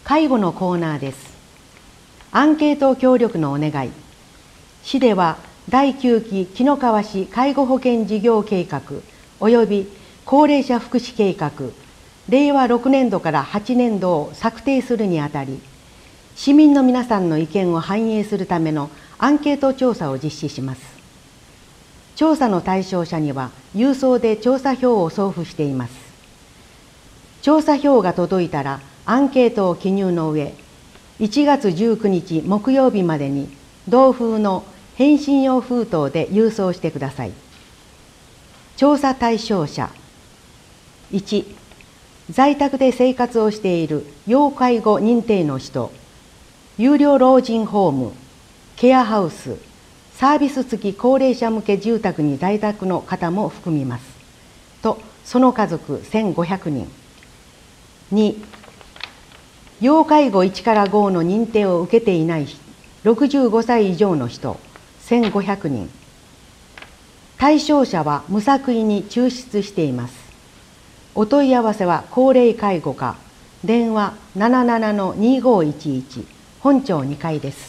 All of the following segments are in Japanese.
介護のコーナーです。アンケート協力のお願い。市では第9期紀の川市介護保険事業計画及び高齢者福祉計画令和6年度から8年度を策定するにあたり、市民の皆さんの意見を反映するためのアンケート調査を実施します。調査の対象者には郵送で調査票を送付しています。調査票が届いたらアンケートを記入の上、1月19日木曜日までに同封の返信用封筒で郵送してください。調査対象者1、在宅で生活をしている要介護認定の人、有料老人ホーム、ケアハウス、サービス付き高齢者向け住宅に在宅の方も含みます。と、その家族1500人。2、要介護1から5の認定を受けていない65歳以上の人1500人。対象者は無作為に抽出しています。お問い合わせは高齢介護課、電話 77-2511 本町2階です。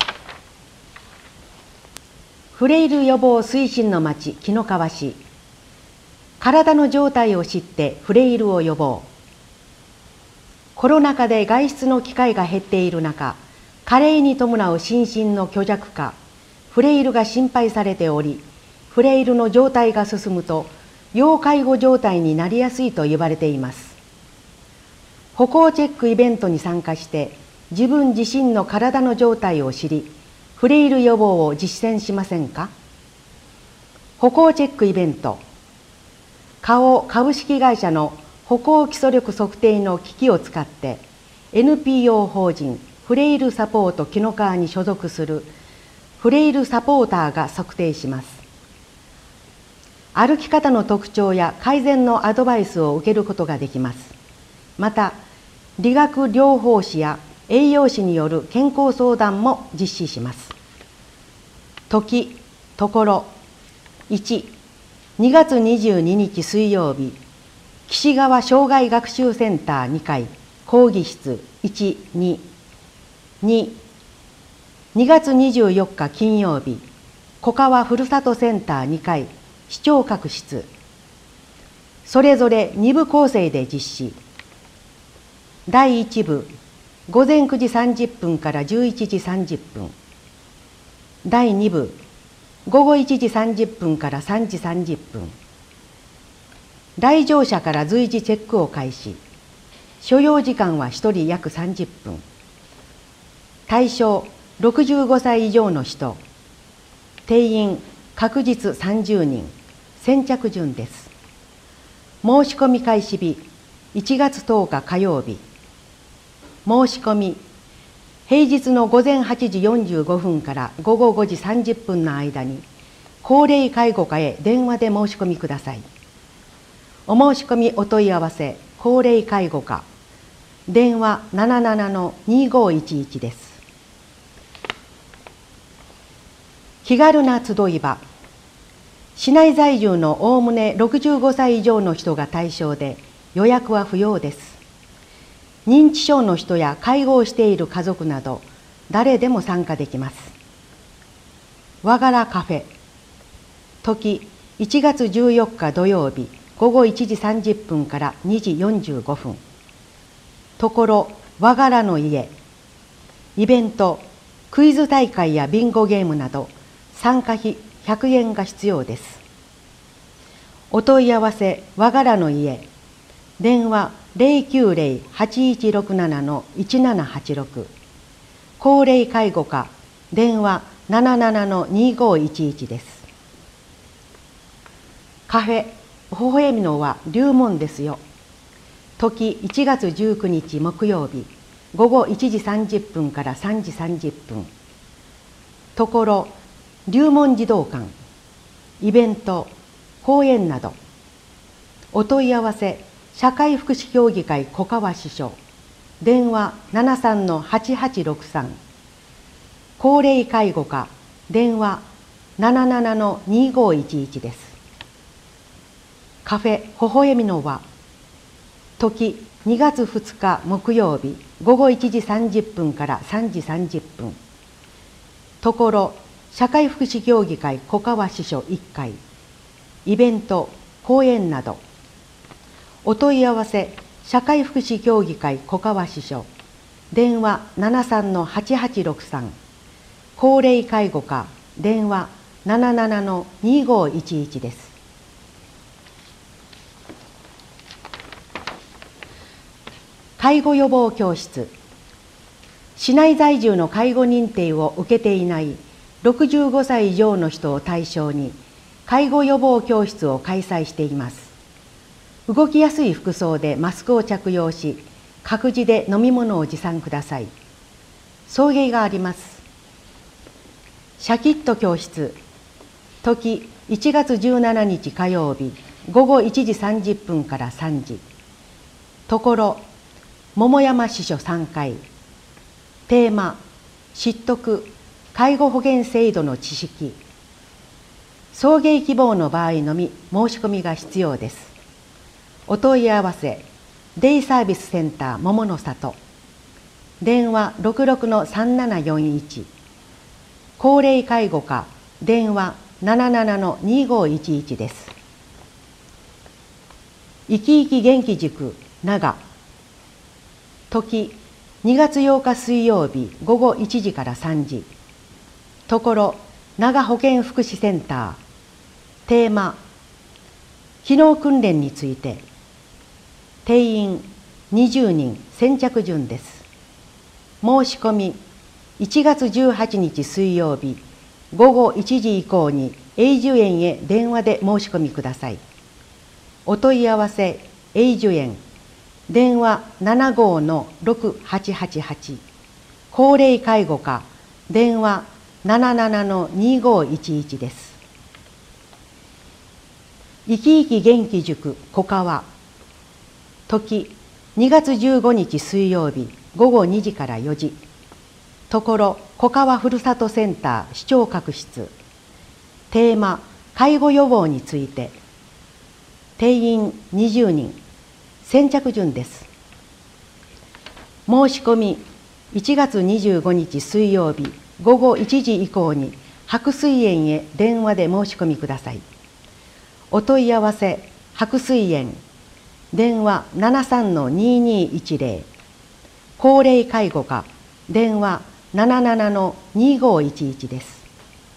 フレイル予防推進の町紀の川市。体の状態を知ってフレイルを予防。コロナ禍で外出の機会が減っている中、加齢に伴う心身の虚弱化、フレイルが心配されており、フレイルの状態が進むと要介護状態になりやすいと言われています。歩行チェックイベントに参加して自分自身の体の状態を知り、フレイル予防を実践しませんか？歩行チェックイベント。花王株式会社の歩行基礎力測定の機器を使って NPO 法人フレイルサポート紀の川に所属するフレイルサポーターが測定します。歩き方の特徴や改善のアドバイスを受けることができます。また、理学療法士や栄養士による健康相談も実施します。時、ところ。1、2月22日水曜日、岸川障害学習センター2階、講義室1、2。2、2月24日金曜日、小川ふるさとセンター2階、視聴覚室。それぞれ2部構成で実施。第1部、午前9時30分から11時30分。第2部、午後1時30分から3時30分。来場者から随時チェックを開始。所要時間は1人約30分。対象65歳以上の人。定員確実30人。先着順です。申し込み開始日1月10日火曜日。申し込み平日の午前8時45分から午後5時30分の間に高齢介護課へ電話で申し込みください。お申し込みお問い合わせ高齢介護課、電話 77-2511 です。気軽な集い場。市内在住のおおむね65歳以上の人が対象で、予約は不要です。認知症の人や介護をしている家族など誰でも参加できます。和柄カフェ。時1月14日土曜日午後1時30分から2時45分。ところ和柄の家。イベント、クイズ大会やビンゴゲームなど参加費100円が必要です。お問い合わせ和柄の家、電話 090-8167-1786、高齢介護課、電話 77-2511 です。カフェ、微笑みのは龍門ですよ。時1月19日木曜日午後1時30分から3時30分。ところ龍門児童館。イベント、講演など。お問い合わせ社会福祉協議会小川支所、電話 73-8863。高齢介護課、電話 77-2511 です。カフェ微笑みの輪。時 2月2日木曜日午後1時30分から3時30分。ところ社会福祉協議会小川支所1階。イベント、講演など。お問い合わせ社会福祉協議会小川支所、電話73-8863。高齢介護課、電話77-2511です。介護予防教室。市内在住の介護認定を受けていない65歳以上の人を対象に介護予防教室を開催しています。動きやすい服装でマスクを着用し、各自で飲み物を持参ください。送迎があります。シャキッと教室。時1月17日火曜日午後1時30分から3時。ところ桃山支所3階。テーマ、知得介護保険制度の知識。送迎希望の場合のみ申し込みが必要です。お問い合わせ、デイサービスセンター桃の里。電話66-3741。高齢介護課、電話77-2511です。いきいき元気塾長。時2月8日水曜日午後1時から3時。ところ長保健福祉センター。テーマ、機能訓練について。定員20人、先着順です。申し込み1月18日水曜日午後1時以降に永寿園へ電話で申し込みください。お問い合わせ永寿園、電話75-6888。高齢介護課、電話77-2511です。いきいき元気塾小川。時2月15日水曜日午後2時から4時。ところ小川ふるさとセンター視聴覚室。テーマ、介護予防について。定員20人、先着順です。申し込み1月25日水曜日午後1時以降に白水園へ電話で申し込みください。お問い合わせ白水園、電話73-2210。高齢介護課、電話77-2511です。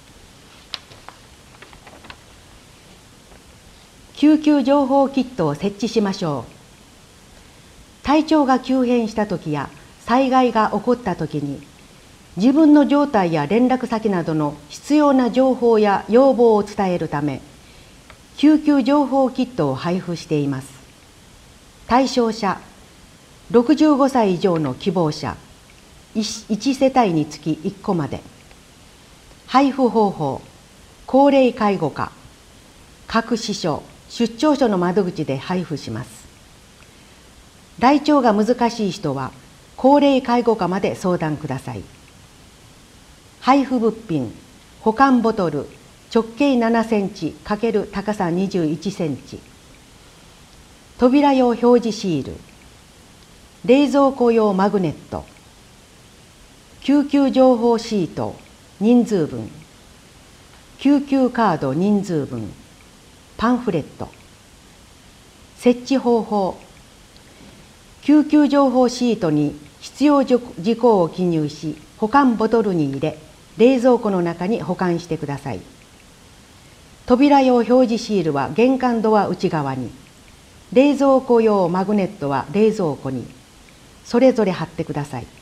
救急情報キットを設置しましょう。体調が急変したときや災害が起こったときに、自分の状態や連絡先などの必要な情報や要望を伝えるため、救急情報キットを配布しています。対象者、65歳以上の希望者、1世帯につき1個まで。配布方法、高齢介護課、各支所、出張所の窓口で配布します。来庁が難しい人は、高齢介護課まで相談ください。配布物品、保管ボトル、直径7センチ×高さ21センチ。扉用表示シール、冷蔵庫用マグネット、救急情報シート人数分、救急カード人数分、パンフレット。設置方法、救急情報シートに必要事項を記入し、保管ボトルに入れ、冷蔵庫の中に保管してください。扉用表示シールは玄関ドア内側に、冷蔵庫用マグネットは冷蔵庫に、それぞれ貼ってください。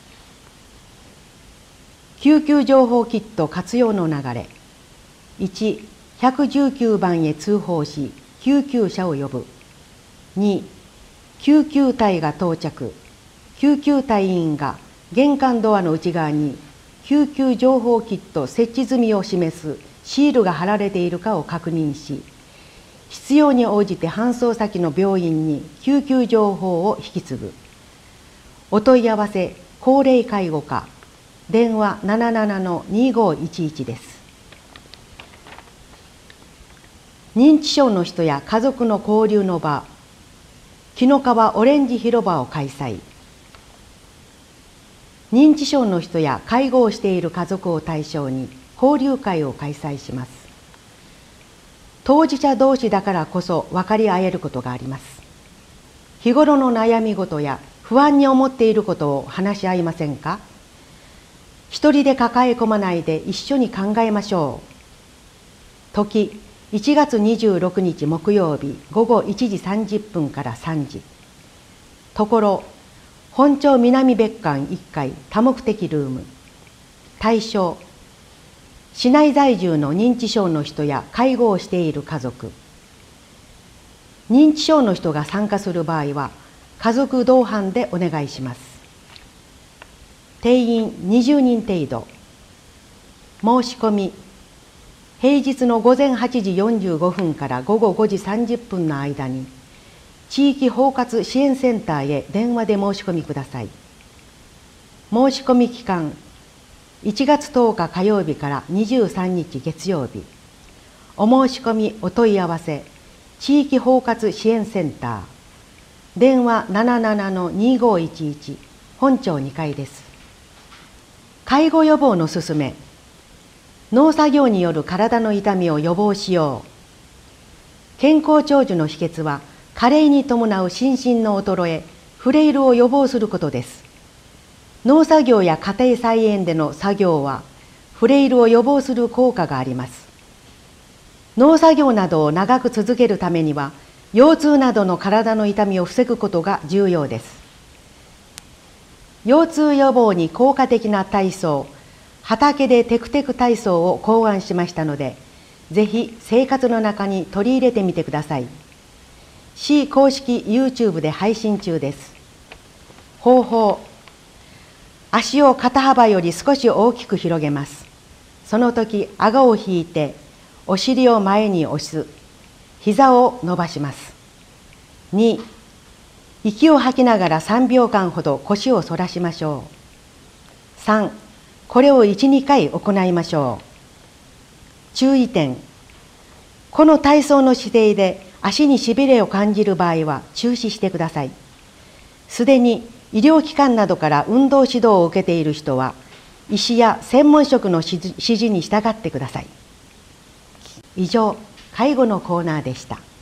救急情報キット活用の流れ。1、119番へ通報し、救急車を呼ぶ。2、救急隊が到着。救急隊員が玄関ドアの内側に救急情報キット設置済みを示すシールが貼られているかを確認し、必要に応じて搬送先の病院に救急情報を引き継ぐ。お問い合わせ高齢介護課、電話77-2511です。認知症の人や家族の交流の場。 紀の川オレンジ広場を開催。認知症の人や介護をしている家族を対象に交流会を開催します。当事者同士だからこそ分かり合えることがあります。日頃の悩み事や不安に思っていることを話し合いませんか？一人で抱え込まないで一緒に考えましょう。時、1月26日木曜日午後1時30分から3時。ところ、本町南別館1階多目的ルーム。対象、市内在住の認知症の人や介護をしている家族。認知症の人が参加する場合は家族同伴でお願いします。定員20人程度。申し込み、平日の午前8時45分から午後5時30分の間に地域包括支援センターへ電話で申し込みください。申し込み期間、1月10日火曜日から23日月曜日。お申し込みお問い合わせ、地域包括支援センター。電話77-2511、本町2階です。介護予防のすすめ。農作業による体の痛みを予防しよう。健康長寿の秘訣は、加齢に伴う心身の衰え、フレイルを予防することです。農作業や家庭菜園での作業は、フレイルを予防する効果があります。農作業などを長く続けるためには、腰痛などの体の痛みを防ぐことが重要です。腰痛予防に効果的な体操、畑でテクテク体操を考案しましたので、ぜひ生活の中に取り入れてみてください。市公式 YouTube で配信中です。方法、足を肩幅より少し大きく広げます。その時、顎を引いて、お尻を前に押す。膝を伸ばします。2、息を吐きながら3秒間ほど腰を反らしましょう。3、これを1、2回行いましょう。注意点、この体操の姿勢で足にしびれを感じる場合は中止してください。すでに医療機関などから運動指導を受けている人は、医師や専門職の指示に従ってください。以上、介護のコーナーでした。